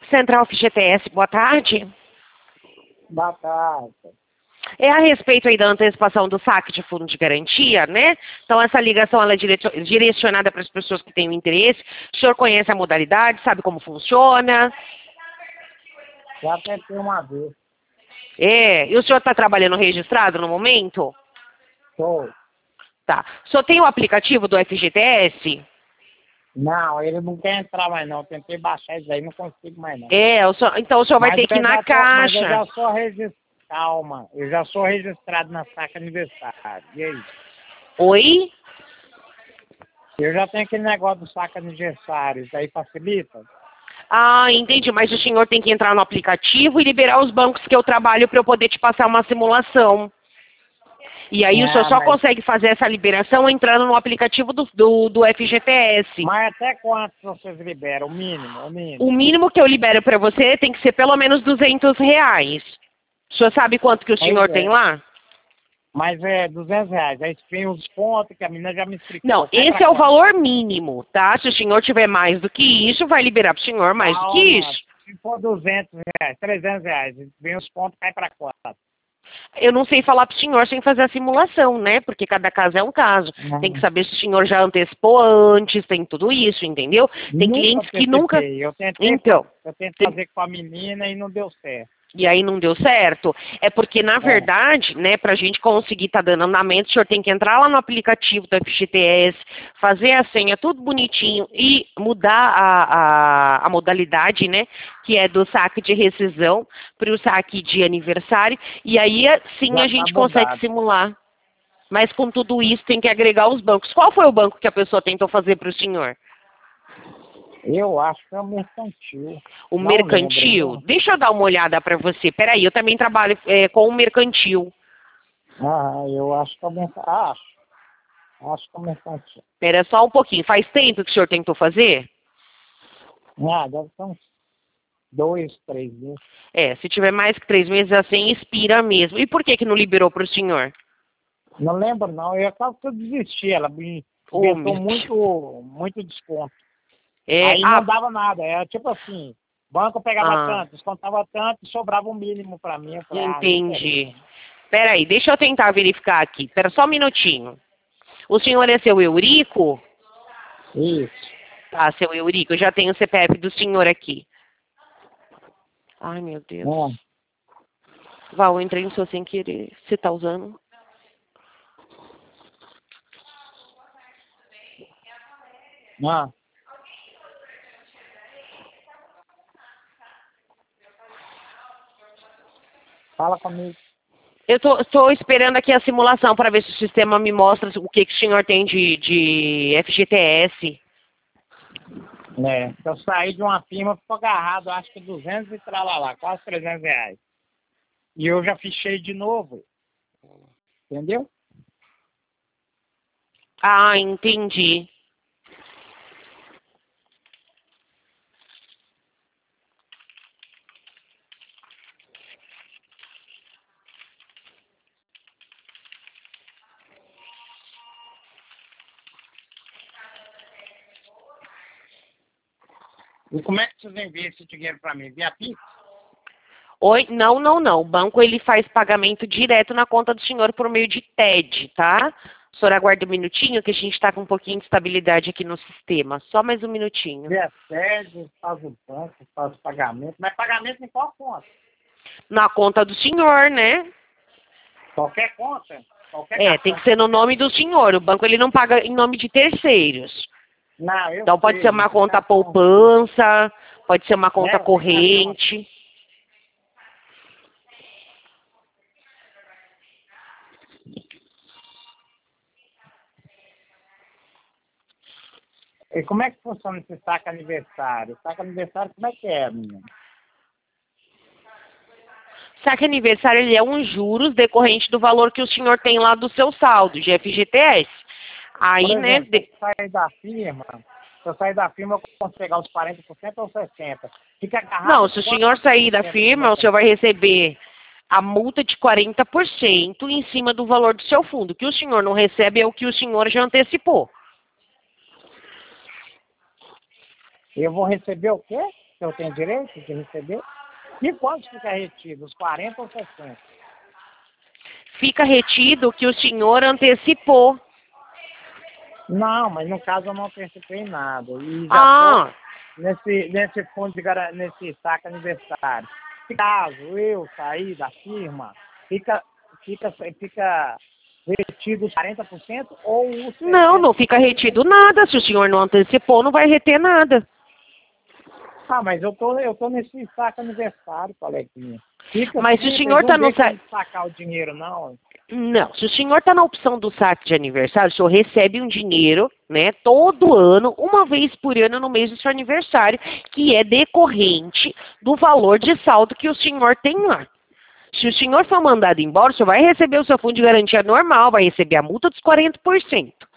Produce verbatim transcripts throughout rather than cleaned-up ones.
Central F G T S, boa tarde. Boa tarde. É a respeito aí da antecipação do saque de fundo de garantia, né? Então, essa ligação ela é direto- direcionada para as pessoas que têm o interesse. O senhor conhece a modalidade, sabe como funciona? Já tentei uma vez. É, e o senhor está trabalhando registrado no momento? Tô. Tá. O senhor tem o aplicativo do F G T S? Não, ele não quer entrar mais não. Tentei baixar isso aí, não consigo mais não. É, o senhor- então o senhor vai Mas ter que ir eu na já tô- Mas eu caixa. já sou registrado. Calma, eu já sou registrado na saca aniversário. E aí? Oi? Eu já tenho aquele negócio do saca aniversário. Isso aí facilita? Ah, entendi. Mas o senhor tem que entrar no aplicativo e liberar os bancos que eu trabalho para eu poder te passar uma simulação. E aí o senhor Ah, só mas, consegue fazer essa liberação entrando no aplicativo do, do, do F G T S. mas até quanto vocês liberam? O mínimo, o mínimo. O mínimo que eu libero para você tem que ser pelo menos duzentos reais. O senhor sabe quanto que o senhor Pois tem é. lá? Mas é duzentos reais. Aí tem os pontos que a menina já me explicou. Não, Sai esse pra é o quanto? valor mínimo, tá? Se o senhor tiver mais do que isso, vai liberar para o senhor mais do que Calma. isso. Se for duzentos reais, trezentos reais, vem os pontos, cai pra quanto? Eu não sei falar para o senhor sem fazer a simulação, né? Porque cada caso é um caso. Tem que saber se o senhor já antecipou antes, tem tudo isso, entendeu? Tem Nunca clientes que nunca... antecipei. Eu tentei, Então, eu tentei tem- fazer com a menina e não deu certo. e aí não deu certo, é porque, na É. verdade, né, para a gente conseguir estar dando andamento, o senhor tem que entrar lá no aplicativo do F G T S, fazer a senha tudo bonitinho e mudar a, a, a modalidade, né, que é do saque de rescisão para o saque de aniversário, e aí sim Já a tá gente consegue mudado. simular. Mas com tudo isso tem que agregar os bancos. Qual foi o banco que a pessoa tentou fazer para o senhor? Eu acho que é o mercantil. O Não lembro, mercantil? viu? Deixa eu dar uma olhada para você. Peraí, eu também trabalho é, com o mercantil. Ah, eu acho que é o mercantil. Acho. Acho que é o mercantil. Espera só um pouquinho. Faz tempo que o senhor tentou fazer? Ah, deve ser uns dois, três meses. É, se tiver mais que três meses assim, expira mesmo. E por que que não liberou para o senhor? Não lembro, não. Eu quase que eu desisti. Ela me Ô, inventou meu muito, muito desconto. É, Aí ah, não dava nada. Era tipo assim, banco pegava ah, tanto, descontava tanto e sobrava um mínimo pra mim. Eu falei, ah, não quero isso. entendi. Peraí, deixa eu tentar verificar aqui. Espera só um minutinho. O senhor é seu Eurico? Isso. Tá, seu Eurico, eu já tenho o C P F do senhor aqui. Ai, meu Deus. É. Val, eu entrei no seu sem querer. Você tá usando? Ah, fala comigo. Eu tô, tô esperando aqui a simulação para ver se o sistema me mostra o que, que o senhor tem de, de F G T S. É. Eu saí de uma firma, ficou agarrado, acho que duzentos e tralalá, quase trezentos reais. E eu já fichei de novo. Entendeu? Ah, entendi. E como é que vocês enviam esse dinheiro pra mim? Via Pix? Oi? Não, não, não. O banco ele faz pagamento direto na conta do senhor por meio de T E D, tá? O senhor aguarda um minutinho que a gente está com um pouquinho de estabilidade aqui no sistema. Só mais um minutinho. Via sede, faz o banco, faz o pagamento. Mas pagamento em qual conta? Na conta do senhor, né? Qualquer conta? Qualquer É, tem cartão. que ser no nome do senhor. O banco ele não paga em nome de terceiros. Não, eu Então pode sei, ser uma mas tem conta cartão. poupança, pode ser uma conta É, tem corrente. E como é que funciona esse saque aniversário? Saque aniversário, como é que é, menina? Saque aniversário ele é um juros decorrente do valor que o senhor tem lá do seu saldo de F G T S. Aí, Por né, exemplo, se de- eu sair da firma, se eu sair da firma, eu consigo pegar os quarenta por cento ou sessenta por cento? Fica agarrado. não, se o quanto senhor sair da por cento firma, o senhor vai receber a multa de quarenta por cento em cima do valor do seu fundo. O que o senhor não recebe é o que o senhor já antecipou. Eu vou receber o quê? que eu tenho direito de receber? E quanto fica retido? Os quarenta ou sessenta? Fica retido que o senhor antecipou. Não, mas no caso eu não antecipei nada. E já Ah, tô nesse, nesse fundo de gara- nesse saque aniversário. Se caso eu sair da firma, fica, fica, fica retido os quarenta por cento ou os não, sessenta não por cento? fica retido nada. Se o senhor não antecipou, não vai reter nada. Ah, mas eu tô, eu tô nesse saque aniversário, coleguinha. Fica Mas se o sim, senhor vocês está não no vê sa... como sacar o dinheiro, não. Não, se o senhor está na opção do saque de aniversário, o senhor recebe um dinheiro, né, todo ano, uma vez por ano no mês do seu aniversário, que é decorrente do valor de saldo que o senhor tem lá. Se o senhor for mandado embora, o senhor vai receber o seu fundo de garantia normal, vai receber a multa dos quarenta por cento.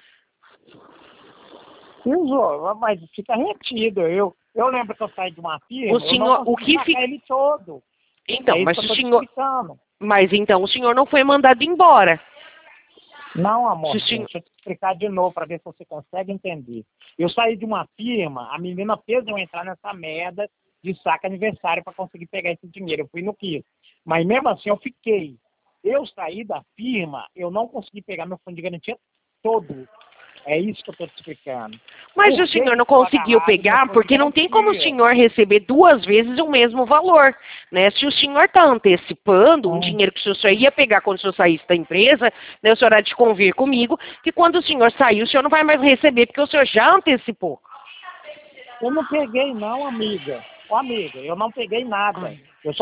Usou, mas fica retido. Eu, eu lembro que eu saí de uma firma, O eu não senhor, o consegui que sacar fica... ele todo. Então, É isso mas que eu o tô te senhor... explicando. Mas então, o senhor não foi mandado embora. Não, amor, Se o senhor... deixa eu te explicar de novo para ver se você consegue entender. Eu saí de uma firma, a menina fez eu entrar nessa merda de saque aniversário para conseguir pegar esse dinheiro. Eu fui no quis. Mas mesmo assim eu fiquei. Eu saí da firma, eu não consegui pegar meu fundo de garantia todo. É isso que eu estou te explicando. Mas Por o que senhor que não ficou conseguiu agarrado no pegar, fundo de porque não tem como o garantia? senhor receber duas vezes o mesmo valor, né? Se o senhor está antecipando um Hum. dinheiro que o senhor ia pegar quando o senhor saísse da empresa, né, o senhor há de convir comigo que quando o senhor sair, o senhor não vai mais receber, porque o senhor já antecipou. Eu não peguei não, amiga. Ô, amiga, eu não peguei nada. Ai.